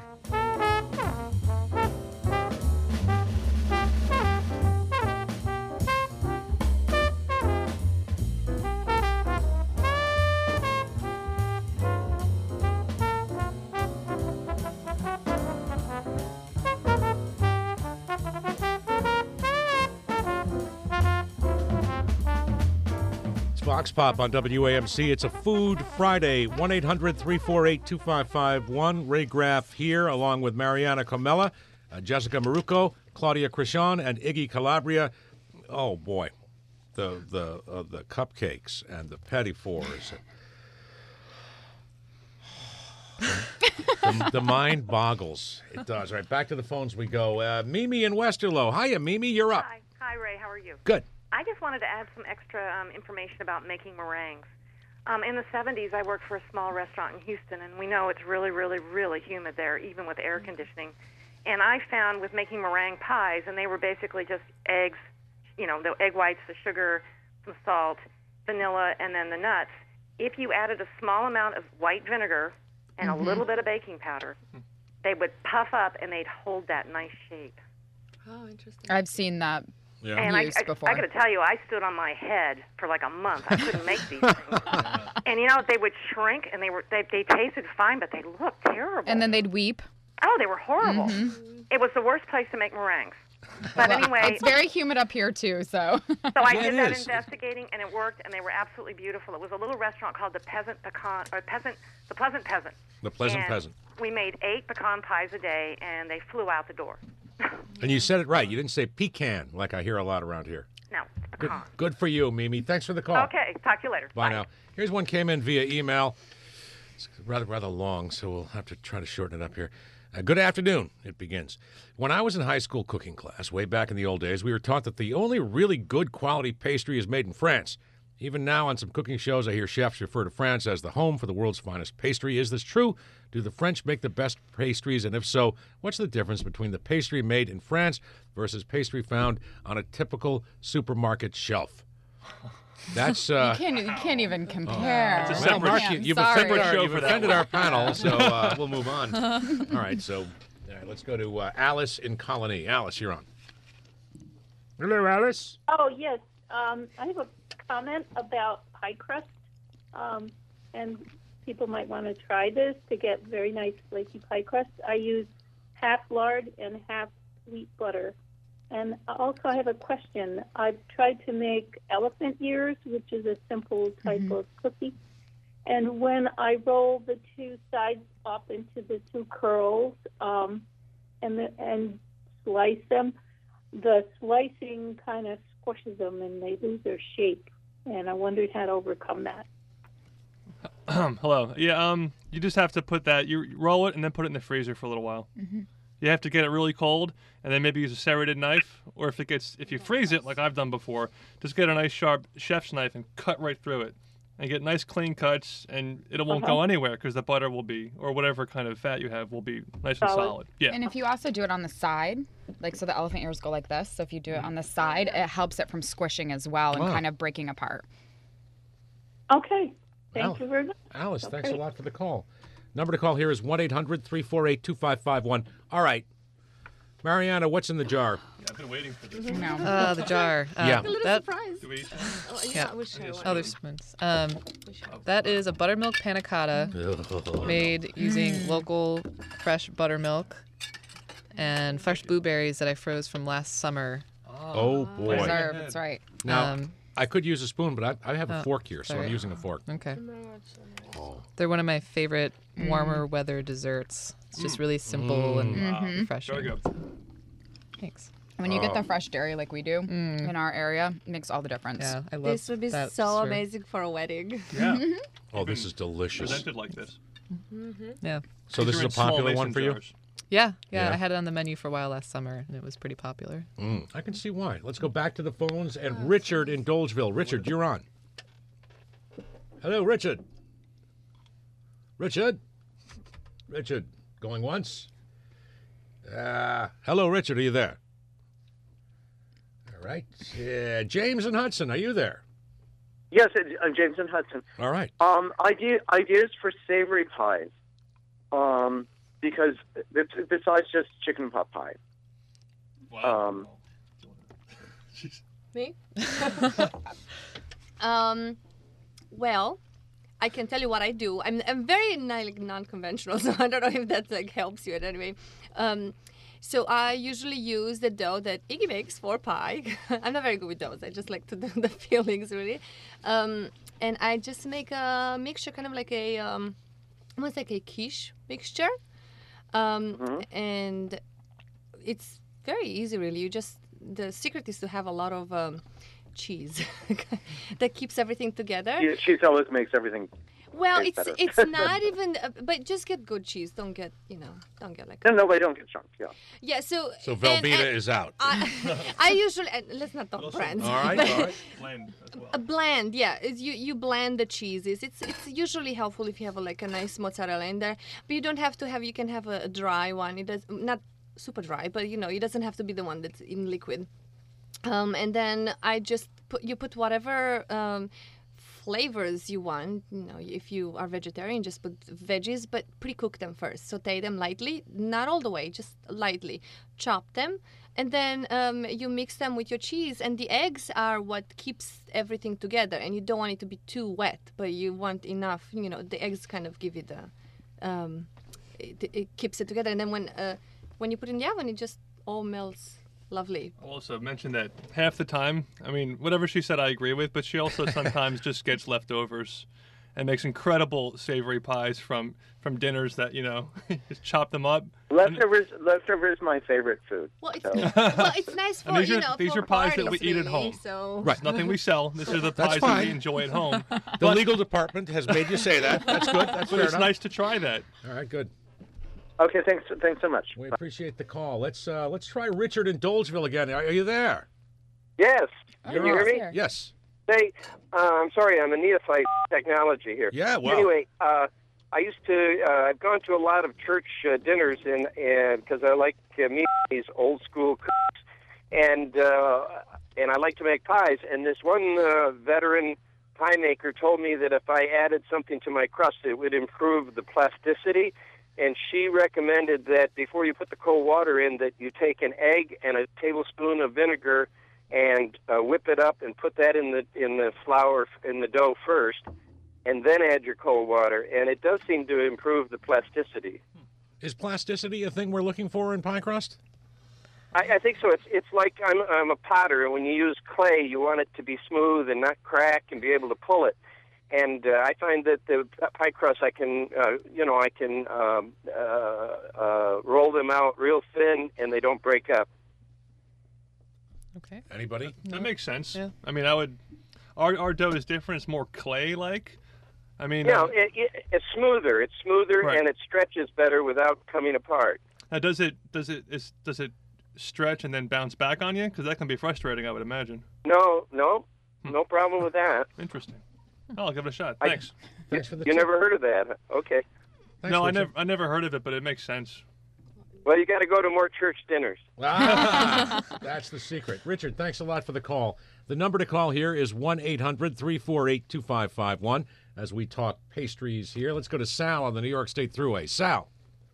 Vox Pop on W A M C. It's a Food Friday. one eight hundred three four eight two five five one. Ray Graff here, along with Mariana Comella, uh, Jessica Maruco, Claudia Crishon, and Iggy Calabria. Oh, boy. The the uh, the cupcakes and the petit fours. the, the mind boggles. It does. All right, back to the phones we go. Uh, Mimi in Westerlo. Hiya, Mimi. You're up. Hi. Hi, Ray. How are you? Good. I just wanted to add some extra um, information about making meringues. Um, in the seventies, I worked for a small restaurant in Houston, and we know it's really, really, really humid there, even with air conditioning. And I found with making meringue pies, and they were basically just eggs, you know, the egg whites, the sugar, some salt, vanilla, and then the nuts. If you added a small amount of white vinegar and Mhm. a little bit of baking powder, they would puff up and they'd hold that nice shape. Oh, interesting. I've seen that Yeah. And I, used I, before. I got to tell you, I stood on my head for like a month. I couldn't make these things. And you know, they would shrink, and they were they, they tasted fine, but they looked terrible. And then they'd weep. Oh, they were horrible. Mhm. It was the worst place to make meringues. But Well, anyway, it's very humid up here too, so. so I Yeah, did it that is. investigating, and it worked, and they were absolutely beautiful. It was a little restaurant called the Peasant Pecan, or Peasant, the Pleasant Peasant. The Pleasant And Peasant. We made eight pecan pies a day, and they flew out the door. And you said it right. You didn't say pecan like I hear a lot around here. No, Good, pecan. good for you, Mimi. Thanks for the call. Okay, talk to you later. Bye now. Here's one came in via email. It's rather rather long, so we'll have to try to shorten it up here. Uh, good afternoon, it begins. When I was in high school cooking class, way back in the old days, we were taught that the only really good quality pastry is made in France. Even now on some cooking shows, I hear chefs refer to France as the home for the world's finest pastry. Is this true? Do the French make the best pastries? And if so, what's the difference between the pastry made in France versus pastry found on a typical supermarket shelf? That's uh, you, can't, you can't even compare. That's a well, separate- Mark, Yeah, you, you've sorry. offended, our, show you've for that offended one. our panel, so uh, we'll move on. All right, so all right, let's go to uh, Alice in Colony. Alice, you're on. Hello, Alice. Oh, yes. Um, I have a comment about pie crust. Um, and people might want to try this to get very nice flaky pie crust. I use half lard and half wheat butter. And I also have a question. I've tried to make elephant ears, which is a simple type Mhm. of cookie. And when I roll the two sides up into the two curls um, and, the, and slice them, the slicing kind of squishes them and they lose their shape. And I wondered how to overcome that. Hello. Yeah. Um. You just have to put that. You roll it and then put it in the freezer for a little while. Mm-hmm. you have to get it really cold, and then maybe use a serrated knife, or if it gets if you freeze it like I've done before, just get a nice sharp chef's knife and cut right through it, and get nice clean cuts, and it won't Uh-huh. go anywhere because the butter will be, or whatever kind of fat you have will be nice and solid. Yeah. And if you also do it on the side, like so the elephant ears go like this, so if you do it on the side, it helps it from squishing as well and Wow. kind of breaking apart. Okay. Thank Al- you very much. Alice, thanks a Okay. lot for the call. Number to call here is one eight hundred three four eight two five five one. All right. Mariana, what's in the jar? Yeah, I've been waiting for this. No. Uh, the jar. Uh, Yeah. A little that, surprise. Do we- Oh, yeah, Yeah. I wish I Oh, there's spoons. Um, that is a buttermilk panna cotta made using local fresh buttermilk and fresh blueberries that I froze from last summer. Oh, boy. Preserve, that's right. Now, Um, I could use a spoon, but I, I have a oh, fork here, so I'm sorry. using a fork. Okay. Oh. They're one of my favorite Mm. warmer weather desserts. It's just Mm. really simple and Mhm. refreshing. Very good. Thanks. When you get Oh. the fresh dairy like we do Mm. in our area, it makes all the difference. Yeah, I love This would be that so sort of- amazing for a wedding. Yeah. Oh, this is delicious. Presented like this. Yeah. So These this are is a in small popular one mason for you? jars. Yeah, yeah, Yeah. I had it on the menu for a while last summer, and it was pretty popular. Mm, I can see why. Let's go back to the phones and Richard in Dolgeville. Richard, you're on. Hello, Richard. Richard. Richard, going once. Uh, hello, Richard. Are you there? All right. Uh, James and Hudson, are you there? Yes, it- I'm James and Hudson. All right. Um, idea, ideas for savory pies, um, because it's, besides just chicken pot pie. Um, Me? um, well, I can tell you what I do. I'm, I'm very like non-conventional, so I don't know if that like helps you in any way. Um, so I usually use the dough that Iggy makes for pie. I'm not very good with doughs. I just like to do the fillings really, um, and I just make a mixture, kind of like a um, almost like a quiche mixture, um, Mm-hmm. and it's very easy really. You just the secret is to have a lot of um, cheese that keeps everything together. she, she always makes everything. Well, taste it's better. it's not even, uh, but just get good cheese. Don't get you know, don't get like. No, no, I don't get chunk. Yeah. Yeah, so. So and- Velveeta and is out. I, I usually and let's not talk brands. All right, but- all right. Blend as well. A blend, yeah. It's, you you blend the cheeses. It's it's usually helpful if you have a, like a nice mozzarella in there, but you don't have to have. You can have a, a dry one. It does not super dry, but you know it doesn't have to be the one that's in liquid. Um, and then I just put you put whatever um, flavors you want. You know, if you are vegetarian, just put veggies, but pre-cook them first. Saute them lightly, not all the way, just lightly. Chop them, and then um, you mix them with your cheese. And the eggs are what keeps everything together. And you don't want it to be too wet, but you want enough. You know, the eggs kind of give you the, um, it, it keeps it together. And then when uh, when you put it in the oven, it just all melts. Lovely. I'll also mention that half the time, I mean, whatever she said I agree with, but she also sometimes just gets leftovers and makes incredible savory pies from, from dinners that, you know, just chop them up. Leftovers, leftovers is my favorite food. Well, it's, so. well, it's nice for, And these you are, know, these for are pies that we parties, eat at really, home. So. Right. Nothing we sell. This are the That's pies that fine. we enjoy at home. The legal department has made you say that. That's good. That's But fair it's enough. nice to try that. All right, good. Okay, thanks, thanks so much. We appreciate the call. Let's uh, let's try Richard in Dolgeville again. Are, are you there? Yes. You're Can you on. hear me? Yes. Say, uh, I'm sorry, I'm a neophyte technology here. Yeah, well. Anyway, uh, I used to, uh, I've gone to a lot of church uh, dinners and because I like uh, meeting these old school cooks, and uh, and I like to make pies. And this one uh, veteran pie maker told me that if I added something to my crust, it would improve the plasticity. And she recommended that before you put the cold water in, that you take an egg and a tablespoon of vinegar and uh, whip it up and put that in the in the flour in the dough first, and then add your cold water. And it does seem to improve the plasticity. Is plasticity a thing we're looking for in pie crust? I, I think so. It's it's like I'm I'm a potter, and when you use clay, you want it to be smooth and not crack and be able to pull it. And uh, I find that the pie crust, I can, uh, you know, I can um, uh, uh, roll them out real thin, and they don't break up. Okay. Anybody? That makes sense. Yeah. I mean, I would. Our our dough is different. It's more clay-like. I mean, You know, uh, it, it, it's smoother. It's smoother, Right. and it stretches better without coming apart. Now, does it does it is does it stretch and then bounce back on you? Because that can be frustrating, I would imagine. No, no, no problem with that. Interesting. Oh, I'll give it a shot. I- Thanks. Thanks for the You tip. never heard of that? Okay. no, I Richard. never I never heard of it, but it makes sense. Well, you got to go to more church dinners. Ah, that's the secret. Richard, thanks a lot for the call. The number to call here is one eight hundred three four eight two five five one as we talk pastries here. Let's go to Sal on the New York State Thruway. Sal.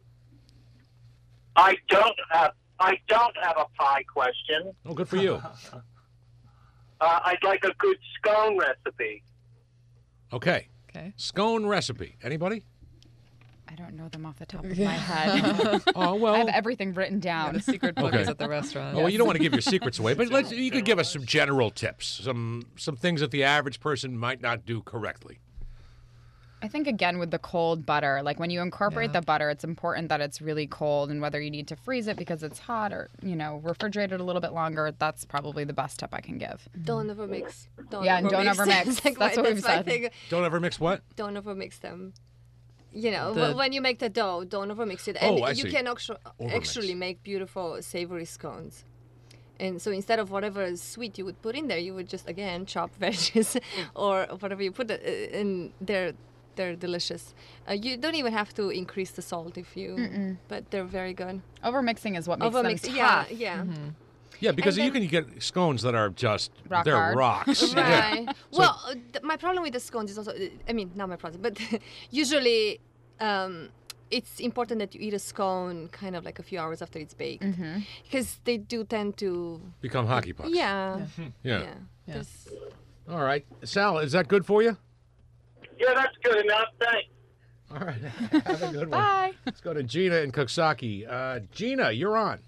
I don't have I don't have a pie question. Oh, good for you. Uh, I'd like a good scone recipe. Okay. Okay. Scone recipe. Anybody? I don't know them off the top of my head. Oh, well. I have everything written down. The secret book Okay. is at the restaurant. Oh, well, you don't want to give your secrets away, but let's, you could give us some general tips, some some things that the average person might not do correctly. I think, again, with the cold butter, like when you incorporate Yeah. the butter, it's important that it's really cold, and whether you need to freeze it because it's hot or, you know, refrigerate it a little bit longer, that's probably the best tip I can give. Don't overmix. Don't Yeah, and overmix. don't overmix. It's like That's my- what we've my said. thing. Don't ever mix what? Don't overmix them. You know, The- wh- when you make the dough, don't overmix it. And Oh, I you see. can actu- Overmix. actually make beautiful savory scones. And so instead of whatever is sweet you would put in there, you would just, again, chop veggies or whatever you put, uh, and they're, they're delicious. Uh, you don't even have to increase the salt if you, Mm-mm. but they're very good. Overmixing is what makes Overmix, them yeah, tough. yeah. Yeah, because And you then- can get scones that are just, Rock they're hard. rocks. Yeah. Right. So- Well, uh, th- my problem with the scones is also, uh, I mean, not my problem, but usually um, it's important that you eat a scone kind of like a few hours after it's baked. Mhm. Because they do tend to. Become hockey pucks. Yeah. Yeah. Yeah. There's- All right. Sal, is that good for you? Yeah, that's good enough. Thanks. All right. Have a good one. Bye. Let's go to Gina in Coxsackie. Uh, Gina, you're on.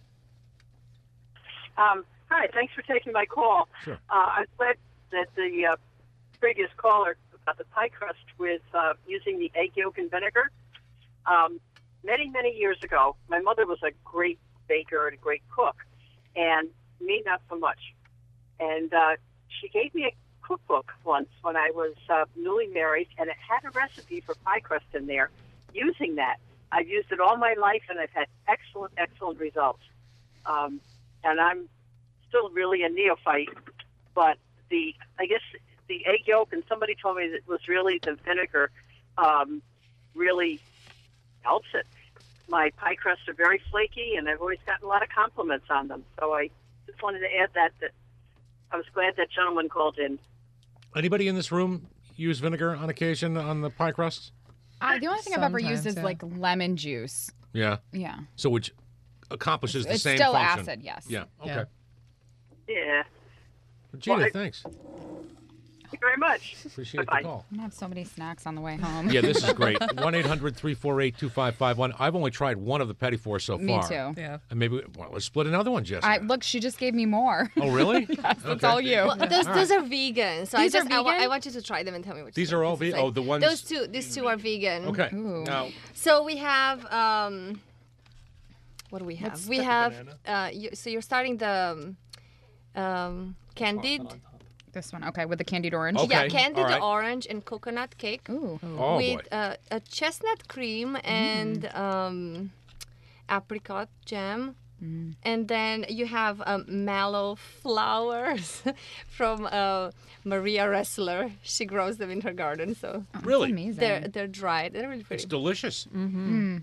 Um, hi, thanks for taking my call. Sure. Uh, I'm glad that the uh, previous caller about the pie crust with uh, using the egg yolk and vinegar. Um, many, many years ago, my mother was a great baker and a great cook, and me not so much. And uh, she gave me a cookbook once when I was uh, newly married, and it had a recipe for pie crust in there using that. I've used it all my life, and I've had excellent, excellent results. Um, and I'm still really a neophyte, but the I guess the egg yolk, and somebody told me that it was really the vinegar um, really helps it. My pie crusts are very flaky, and I've always gotten a lot of compliments on them. So I just wanted to add that, that I was glad that gentleman called in. Anybody in this room use vinegar on occasion on the pie crusts? Uh, the only thing I've ever used Sometimes, is yeah. like lemon juice. Yeah. Yeah. So which accomplishes the It's same still function. acid, yes. Yeah. Okay. Yeah. Yeah. Gina, Well, I- thanks. Thank you very much. Appreciate Bye-bye. the call. I'm gonna have so many snacks on the way home. Yeah, this is great. one eight hundred three four eight two five five one. I've only tried one of the petit fours so Me far. too. Yeah. And maybe, well, let's split another one, Jessica. I look, she just gave me more. Oh, really? Yes, that's Okay. all you. Well, those, All those are vegan. So These I are just I, wa- vegan? I want you to try them and tell me what. These you are think. all This is vegan? Oh, the ones- Those two. These two are vegan. Okay. Ooh. Now, So we have. Um, what do we have? What's we the- have. Uh, you, so you're starting the um, um, candied. This one, okay, with the candied orange. Okay. Yeah, candied all right. orange and coconut cake. Ooh. Oh, with boy. uh, a chestnut cream and um, apricot jam. Mm. And then you have um, mallow flowers from uh, Maria Ressler. She grows them in her garden, so Oh, Really? That's amazing. they're they're dried. They're really it's pretty. delicious. Mm.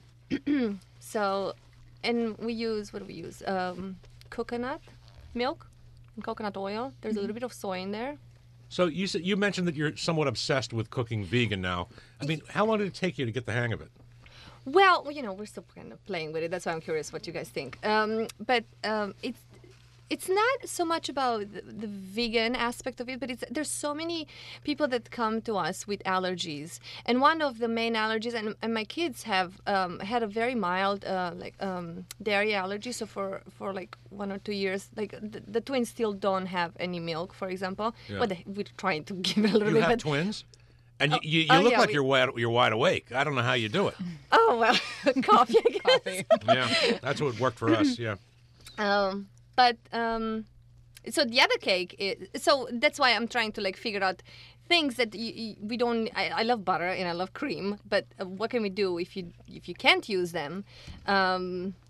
So, and we use what do we use? Um, coconut milk and coconut oil. There's a little bit of soy in there. So you said, you mentioned that you're somewhat obsessed with cooking vegan now. I mean, how long did it take you to get the hang of it? Well, you know, we're still kind of playing with it. That's why I'm curious what you guys think. Um, but um, it's it's not so much about the, the vegan aspect of it, but it's there's so many people that come to us with allergies, and one of the main allergies, and, and my kids have um, had a very mild uh, like um, dairy allergy. So for for like one or two years, like the, the twins still don't have any milk, for example. Yeah. Well, they, we're trying to give it a little You bit. have but, twins? And you, you, you oh, look yeah, like we- you're wide, you're wide awake. I don't know how you do it. oh well, coffee. I guess. Coffee. Yeah, that's what worked for us. Yeah. Um, but um, so the other cake is so that's why I'm trying to like figure out things that y y we don't. I, I love butter and I love cream, but uh, what can we do if you if you can't use them? Um,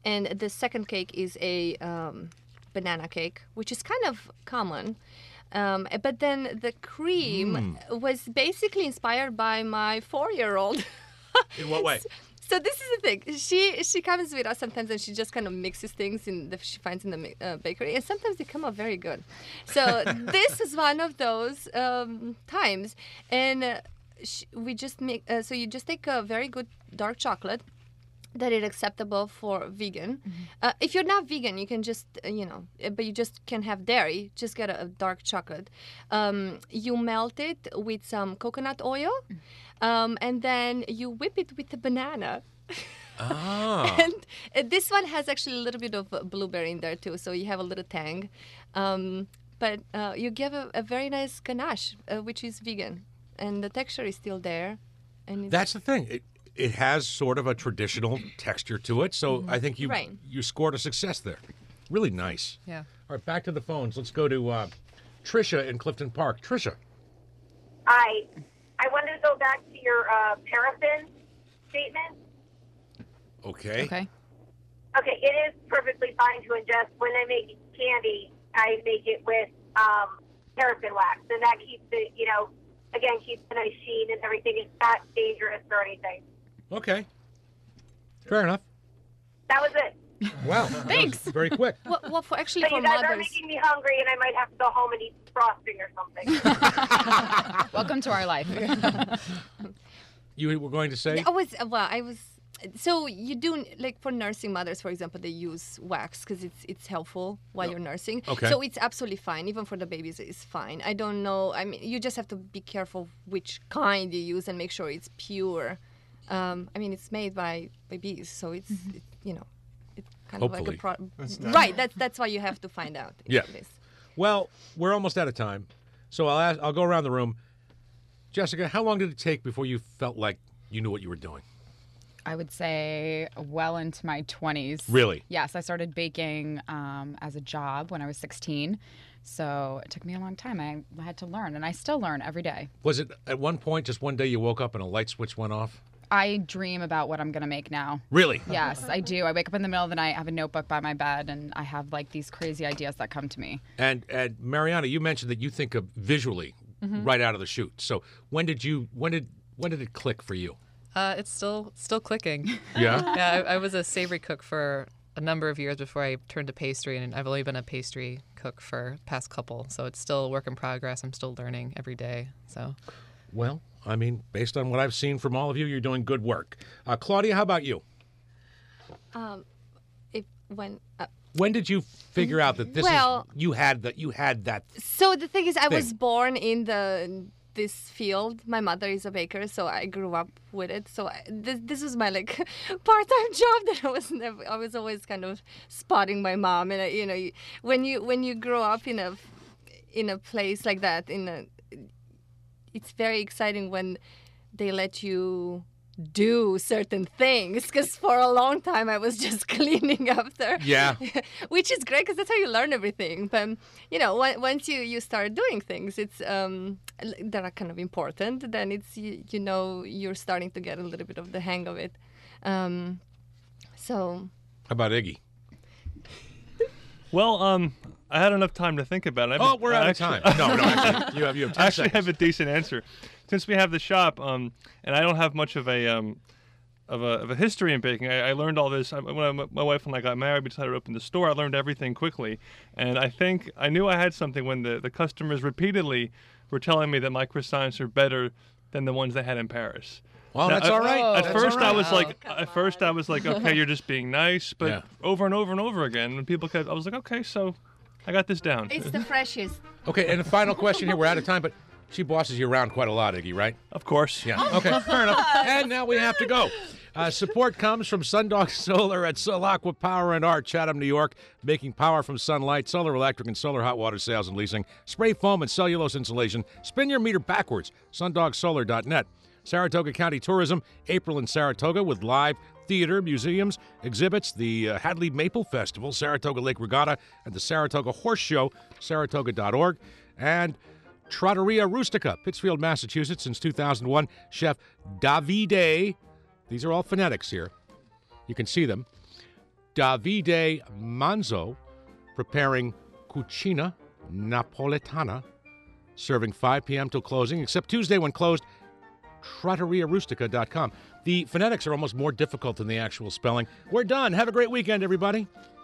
and the second cake is a um, banana cake, which is kind of common. Um, but then the cream Mm. was basically inspired by my four-year-old. In what way? So this is the thing. She she comes with us sometimes, and she just kind of mixes things in that she finds in the mi- uh, bakery, and sometimes they come out very good. So this is one of those um, times, and uh, sh- we just make. Uh, so you just take a very good dark chocolate that is acceptable for vegan. Uh, if you're not vegan, you can just uh, you know, uh, but you just can have dairy. Just get a, a dark chocolate. Um, you melt it with some coconut oil. Um, and then you whip it with a banana. Ah. and uh, this one has actually a little bit of uh, blueberry in there too, so you have a little tang. Um, but uh, you give a, a very nice ganache, uh, which is vegan, and the texture is still there. And it's That's the thing. It, it has sort of a traditional texture to it, so I think you Right. you scored a success there. Really nice. Yeah. All right, back to the phones. Let's go to uh, Trisha in Clifton Park. Trisha. I I wanted to go back to your uh, paraffin statement. Okay. Okay. Okay, it is perfectly fine to ingest. When I make candy, I make it with um, paraffin wax, and that keeps it, you know, again, keeps a nice sheen and everything. It's not dangerous or anything. Okay. Fair enough. That was it. Wow. Thanks. Very quick. Well, well for actually So for you guys are mothers. making me hungry, and I might have to go home and eat some frosting or something. Welcome to our life. You were going to say? I was well. I was. So you do like for nursing mothers, for example, they use wax because it's it's helpful while you're nursing. Okay. So it's absolutely fine, even for the babies, it's fine. I don't know. I mean, you just have to be careful which kind you use and make sure it's pure. Um, I mean, it's made by by bees, so it's it, you know, it's kind Hopefully. of like a pro- That's right. That's that's why you have to find out. if Yeah. it is. Well, we're almost out of time, so I'll ask, I'll go around the room. Jessica, how long did it take before you felt like you knew what you were doing? I would say well into my twenties. Really? Yes, I started baking um, as a job when I was sixteen. So it took me a long time. I had to learn, and I still learn every day. Was it at one point just one day you woke up and a light switch went off? I dream about what I'm going to make now. Really? Yes, I do. I wake up in the middle of the night, I have a notebook by my bed, and I have like these crazy ideas that come to me. And and Mariana, you mentioned that you think of visually Mhm. right out of the chute. So when did you when did when did it click for you? Uh, it's still still clicking. Yeah? Yeah, I, I was a savory cook for a number of years before I turned to pastry, and I've only been a pastry cook for past couple. So it's still a work in progress. I'm still learning every day. So. Well, I mean, based on what I've seen from all of you, you're doing good work. Uh, Claudia, how about you? Um, if when. Uh, When did you figure out that this Well- is you had that you had that? So the thing is, I was thing. born in the this field. My mother is a baker, so I grew up with it. So I, this this was my like part-time job that I was never. I was always kind of spotting my mom, and I, you know, you, when you when you grow up in a in a place like that, in a, it's very exciting when they let you do certain things, because for a long time I was just cleaning after. Yeah. Which is great because that's how you learn everything. But you know, when, once you, you start doing things, it's um, l- that are kind of important. Then it's you, you know you're starting to get a little bit of the hang of it. Um, so How about Iggy? Well, um, I had enough time to think about it. I have Oh, a- we're out I of time. actually- No, no, actually, you have- you have ten I actually seconds. have a decent answer. Since we have the shop, um, and I don't have much of a um, of a of a history in baking. I, I learned all this I, when I, my wife and I got married. We decided to open the store. I learned everything quickly, and I think I knew I had something when the the customers repeatedly were telling me that my croissants are better than the ones they had in Paris. Well, Now, that's at, all right. At That's first, all I right. was Oh, like, at first I was like, okay, you're just being nice. But Yeah. over and over and over again, when people kept, I was like, okay, so I got this down. it's the freshest. Okay, and the final question here. We're out of time, but she bosses you around quite a lot, Iggy, right? Of course. Yeah. Okay, fair enough. And now we have to go. Uh, support comes from Sundog Solar at Solaqua Power and Art, Chatham, New York, making power from sunlight, solar electric, and solar hot water sales and leasing, spray foam and cellulose insulation. Spin your meter backwards. sundog solar dot net. Saratoga County Tourism, April in Saratoga with live theater, museums, exhibits, the uh, Hadley Maple Festival, Saratoga Lake Regatta, and the Saratoga Horse Show, saratoga dot org. And Trattoria Rustica, Pittsfield, Massachusetts, since two thousand one. Chef Davide, these are all phonetics here. You can see them. Davide Manzo, preparing Cucina Napoletana, serving five p.m. till closing, except Tuesday when closed, trattoria rustica dot com. The phonetics are almost more difficult than the actual spelling. We're done. Have a great weekend, everybody.